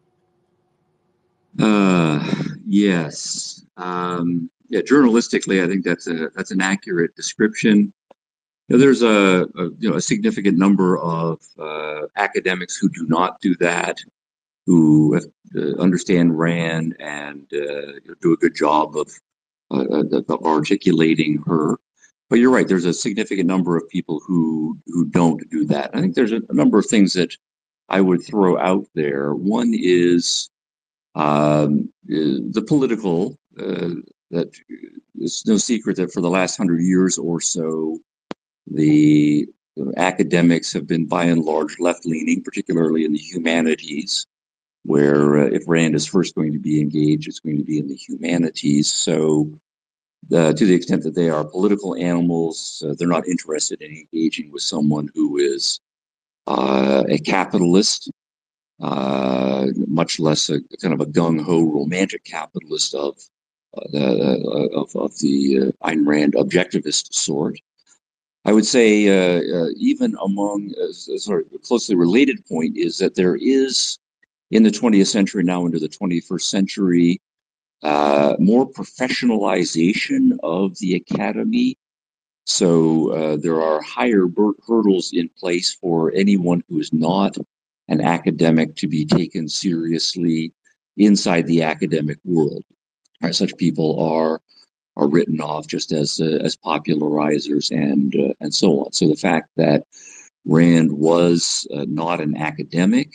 Uh, yes. Um, yeah, journalistically, I think that's a that's an accurate description. You know, there's a, a you know a significant number of uh, academics who do not do that, who uh, understand Rand and uh, do a good job of, uh, of articulating her. But you're right. There's a significant number of people who who don't do that. I think there's a, a number of things that I would throw out there. One is um, the political. Uh, that it's no secret that for the last hundred years or so, the academics have been by and large left-leaning, particularly in the humanities, where uh, if Rand is first going to be engaged, it's going to be in the humanities. So uh, to the extent that they are political animals, uh, they're not interested in engaging with someone who is uh, a capitalist, uh, much less a kind of a gung-ho romantic capitalist of uh, the, uh, of, of the uh, Ayn Rand objectivist sort. I would say uh, uh, even among uh, sort of closely related point is that there is in the twentieth century, now into the twenty-first century, uh, more professionalization of the academy. So uh, there are higher hurdles in place for anyone who is not an academic to be taken seriously inside the academic world. Right, such people are are written off just as uh, as popularizers and uh, and so on. So the fact that Rand was uh, not an academic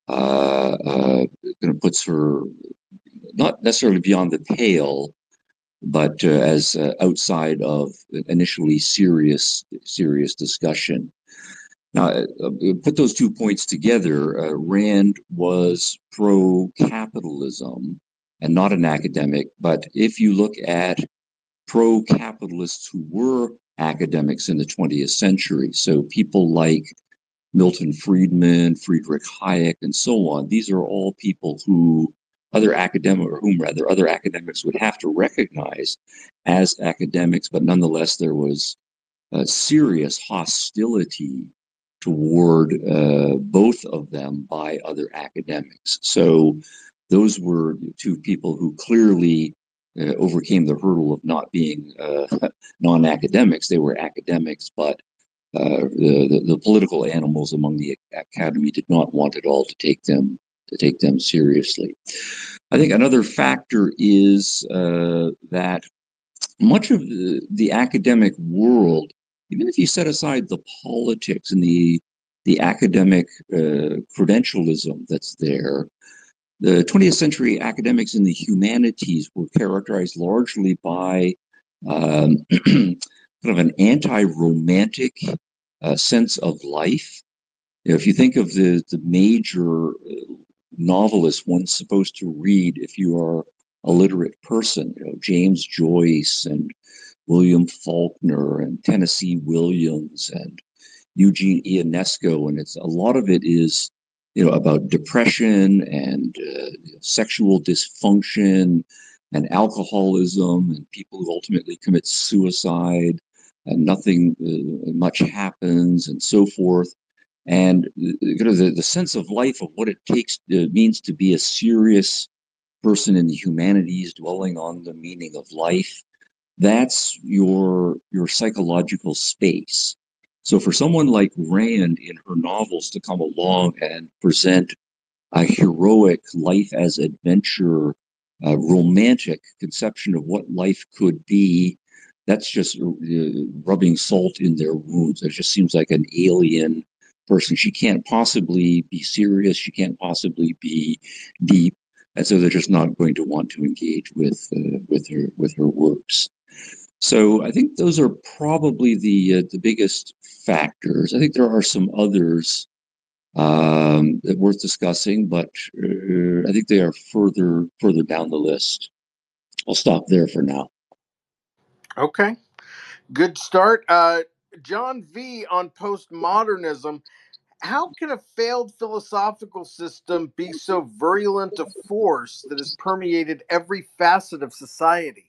uh, uh, kind of puts her not necessarily beyond the pale, but uh, as uh, outside of initially serious serious discussion. Now, uh, put those two points together. Uh, Rand was pro-capitalism and not an academic, but if you look at pro-capitalists who were academics in the twentieth century, so people like Milton Friedman, Friedrich Hayek, and so on, these are all people who other academic, or whom rather other academics would have to recognize as academics, but nonetheless there was a serious hostility toward uh, both of them by other academics. So those were two people who clearly uh, overcame the hurdle of not being uh, non-academics. They were academics, but uh, the, the, the political animals among the academy did not want at all to take them to take them seriously. I think another factor is uh, that much of the, the academic world, even if you set aside the politics and the the academic uh, credentialism that's there, the twentieth century academics in the humanities were characterized largely by um, kind of an anti-romantic uh, sense of life. You know, if you think of the, the major uh, novelists one's supposed to read if you are a literate person, you know, James Joyce and William Faulkner and Tennessee Williams and Eugene Ionesco, and it's a lot of it is, you know, about depression and uh, sexual dysfunction and alcoholism and people who ultimately commit suicide and nothing uh, much happens and so forth. And uh, the, the sense of life of what it takes uh, means to be a serious person in the humanities, dwelling on the meaning of life. That's your your psychological space. So for someone like Rand in her novels to come along and present a heroic life as adventure, a romantic conception of what life could be, that's just uh, rubbing salt in their wounds. It just seems like an alien person. She can't possibly be serious. She can't possibly be deep. And so they're just not going to want to engage with uh, with her with her works. So I think those are probably the uh, the biggest factors. I think there are some others um, that worth discussing, but uh, I think they are further further down the list. I'll stop there for now. Okay, good start. Uh, John V on postmodernism. How can a failed philosophical system be so virulent a force that has permeated every facet of society?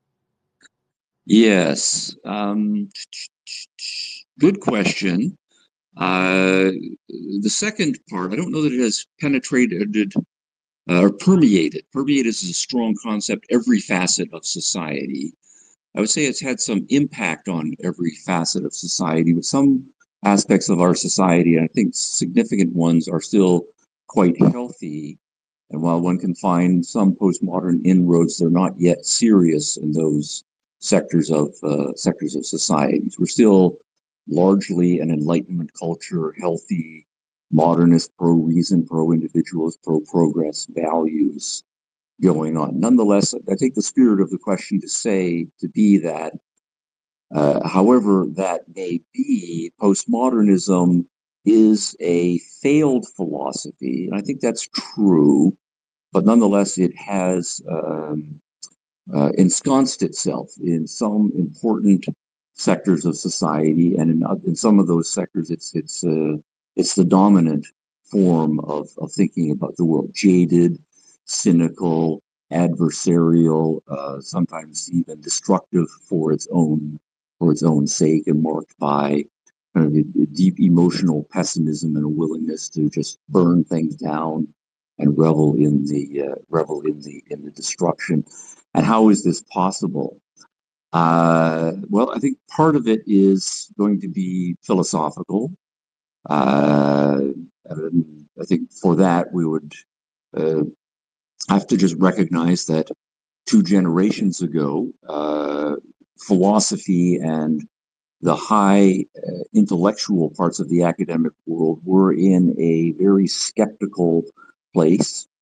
Yes, um, good question. Uh, the second part, I don't know that it has penetrated uh, or permeated. Permeated is a strong concept, every facet of society. I would say it's had some impact on every facet of society, with some aspects of our society, and I think significant ones, are still quite healthy. And while one can find some postmodern inroads, they're not yet serious in those sectors of uh, sectors of societies. We're still largely an Enlightenment culture, healthy, modernist, pro-reason, pro-individualist, pro-progress values going on. Nonetheless, I take the spirit of the question to say, to be that, uh, however that may be, postmodernism is a failed philosophy. And I think that's true, but nonetheless, it has um, uh, ensconced itself in some important sectors of society, and in, in some of those sectors, it's it's uh, it's the dominant form of, of thinking about the world. Jaded, cynical, adversarial, uh, sometimes even destructive for its own for its own sake, and marked by kind of a, a deep emotional pessimism and a willingness to just burn things down and revel in the uh, revel in the in the destruction. And how is this possible? Uh, well, I think part of it is going to be philosophical. Uh, I think for that we would uh, have to just recognize that two generations ago, uh, philosophy and the high uh, intellectual parts of the academic world were in a very skeptical place.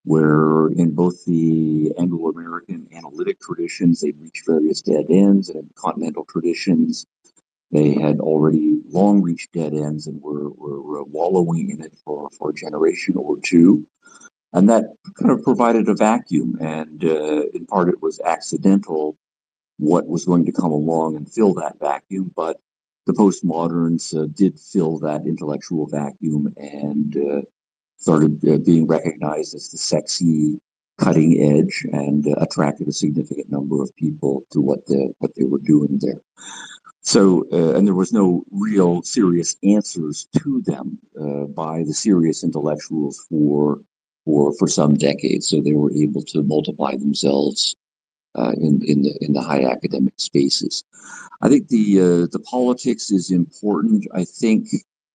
where in both the Anglo-American analytic traditions, they'd reached various dead ends, and in continental traditions, they had already long reached dead ends and were, were, were wallowing in it for, for a generation or two. And that kind of provided a vacuum. And uh, in part, it was accidental what was going to come along and fill that vacuum. But the postmoderns uh, did fill that intellectual vacuum and uh, started uh, being recognized as the sexy cutting edge and uh, attracted a significant number of people to what the, what they were doing there. So, uh, and there was no real serious answers to them uh, by the serious intellectuals for, for, for some decades. So they were able to multiply themselves uh, in, in the, in the high academic spaces. I think the, uh, the politics is important. I think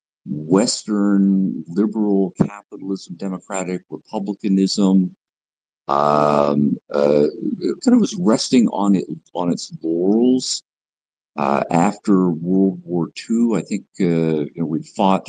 Western liberal capitalism, democratic republicanism, um, uh, kind of was resting on it, on its laurels. Uh, after World War Two, I think uh, you know, we fought,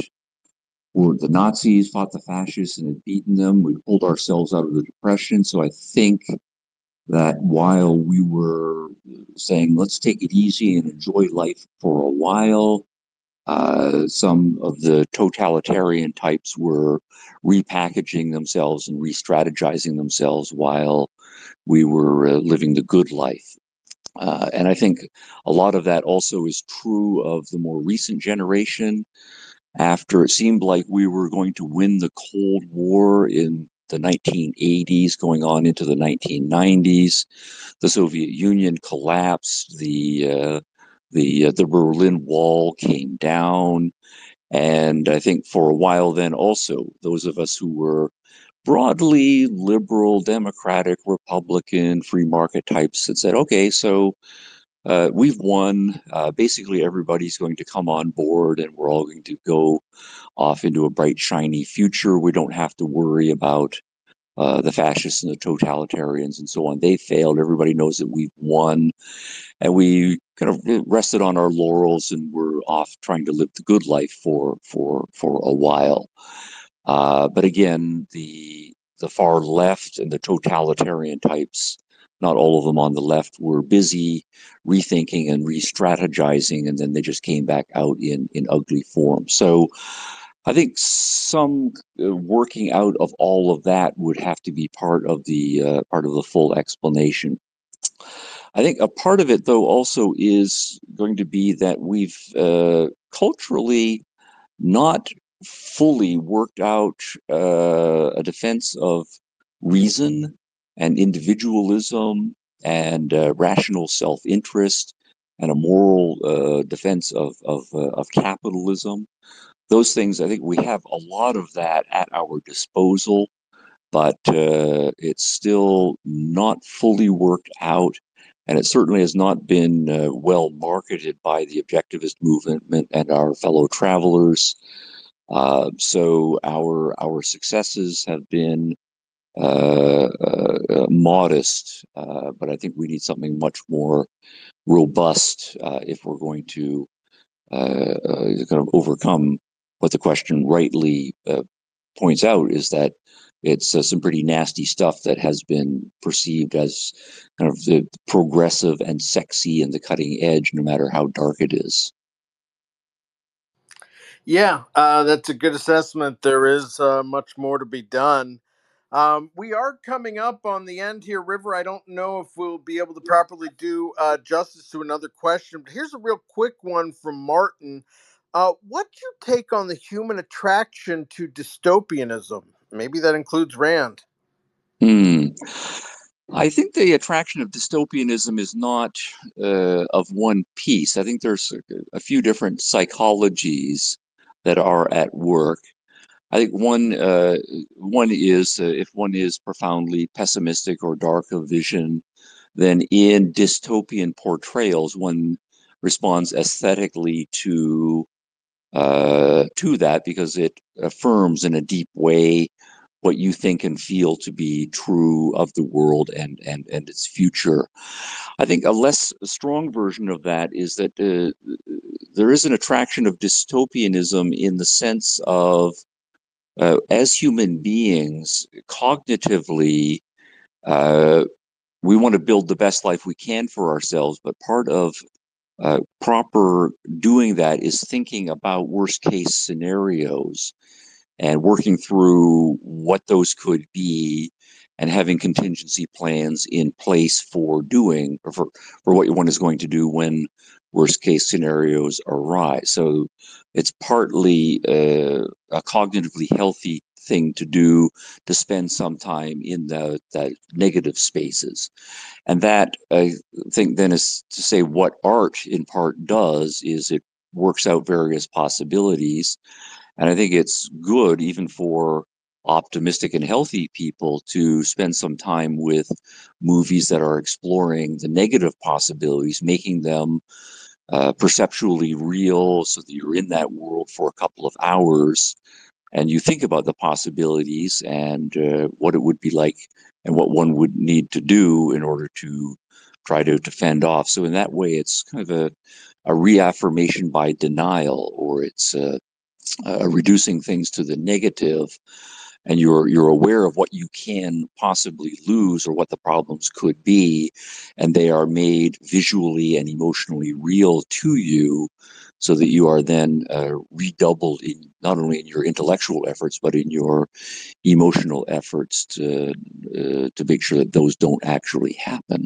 or the Nazis fought the fascists and had beaten them. We pulled ourselves out of the Depression. So I think that while we were saying, let's take it easy and enjoy life for a while, uh, some of the totalitarian types were repackaging themselves and re-strategizing themselves while we were uh, living the good life. Uh, and I think a lot of that also is true of the more recent generation. After it seemed like we were going to win the Cold War in the nineteen eighties, going on into the nineteen nineties, the Soviet Union collapsed, the uh, the uh, the Berlin Wall came down, and I think for a while then also those of us who were broadly liberal, democratic, Republican, free market types that said, okay, so uh, we've won. Uh, basically, everybody's going to come on board and we're all going to go off into a bright, shiny future. We don't have to worry about uh, the fascists and the totalitarians and so on. They failed. Everybody knows that we've won. And we kind of rested on our laurels and we're off trying to live the good life for, for, for a while. Uh, but again, the the far left and the totalitarian types, not all of them on the left, were busy rethinking and re-strategizing, and then they just came back out in, in ugly form. So I think some uh, working out of all of that would have to be part of the uh, part of the full explanation. I think a part of it, though, also is going to be that we've uh, culturally not fully worked out uh, a defense of reason and individualism and uh, rational self-interest and a moral uh, defense of of, uh, of capitalism. Those things, I think we have a lot of that at our disposal, but uh, it's still not fully worked out. And it certainly has not been uh, well marketed by the objectivist movement and our fellow travelers. Uh, so our our successes have been uh, uh, uh, modest, uh, but I think we need something much more robust uh, if we're going to uh, uh, kind of overcome what the question rightly uh, points out, is that it's uh, some pretty nasty stuff that has been perceived as kind of the progressive and sexy and the cutting edge, no matter how dark it is. Yeah, uh, that's a good assessment. There is uh, much more to be done. Um, we are coming up on the end here, River. I don't know if we'll be able to properly do uh, justice to another question, but here's a real quick one from Martin. Uh, what's your take on the human attraction to dystopianism? Maybe that includes Rand. Hmm. I think the attraction of dystopianism is not uh, of one piece. I think there's a, a few different psychologies that are at work. I think one uh, one is uh, if one is profoundly pessimistic or dark of vision, then in dystopian portrayals, one responds aesthetically to uh, to that because it affirms in a deep way what you think and feel to be true of the world and and and its future. I think a less strong version of that is that uh, there is an attraction of dystopianism in the sense of uh, as human beings, cognitively, uh, we want to build the best life we can for ourselves, but part of uh, proper doing that is thinking about worst case scenarios and working through what those could be and having contingency plans in place for doing or for, for what one is going to do when worst case scenarios arise. So it's partly uh, a cognitively healthy thing to do, to spend some time in the, the negative spaces. And that, I think, then is to say what art in part does is it works out various possibilities. And I think it's good even for optimistic and healthy people to spend some time with movies that are exploring the negative possibilities, making them uh, perceptually real so that you're in that world for a couple of hours and you think about the possibilities and uh, what it would be like and what one would need to do in order to try to, to fend off. So in that way, it's kind of a, a reaffirmation by denial, or it's uh, uh, reducing things to the negative, and you're you're aware of what you can possibly lose or what the problems could be, and they are made visually and emotionally real to you, so that you are then uh, redoubled in not only in your intellectual efforts but in your emotional efforts to uh, to make sure that those don't actually happen.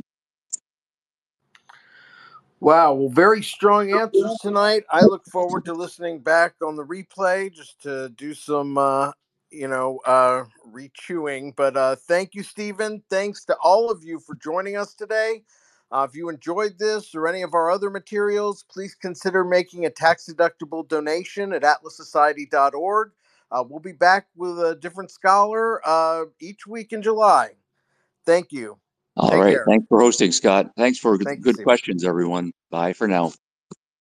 Wow, well, very strong answers tonight. I look forward to listening back on the replay just to do some, uh, you know, uh, rechewing. But uh, thank you, Stephen. Thanks to all of you for joining us today. Uh, if you enjoyed this or any of our other materials, please consider making a tax-deductible donation at atlas society dot org. Uh, we'll be back with a different scholar uh, each week in July. Thank you. All Take right. care. Thanks for hosting, Scott. Thanks for Thank you, good Stephen. questions, everyone. Bye for now.